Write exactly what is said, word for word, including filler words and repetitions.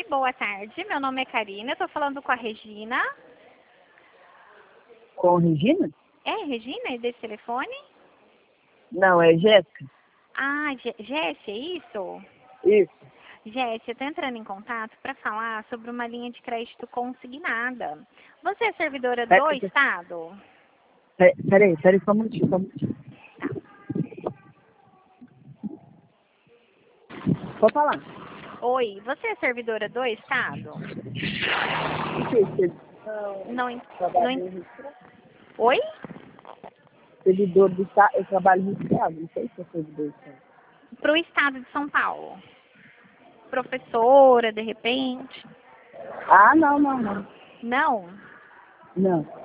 boa tarde. Meu nome é Karina, eu tô falando com a Regina. Com Regina? É, Regina, é desse telefone? Não, é Jéssica. Ah, Jé- Jéssica, é isso? Isso. Jéssica, eu tô entrando em contato para falar sobre uma linha de crédito consignada. Você é servidora do Pera- Estado? pera- Peraí, peraí, só um minutinho, só um minutinho. Tá. Pode falar. Oi, você é servidora do Estado? O que? Você Não, en- não, trabalha en- em Oi? servidor do Estado? Eu trabalho no Estado, não sei se é servidor do Estado. Pro Estado de São Paulo. Professora, de repente? Ah, não, não, não. Não? Não.